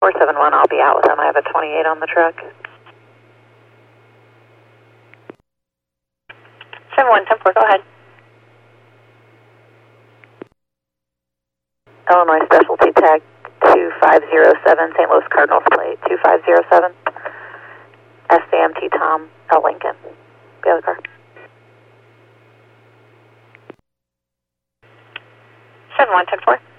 471, I'll be out with them. I have a 28 on the truck. 7110-4, go ahead. Illinois Specialty Tag 2507, St. Louis Cardinals plate 2507. SAMT Tom L. Lincoln. The other car. 7110-4.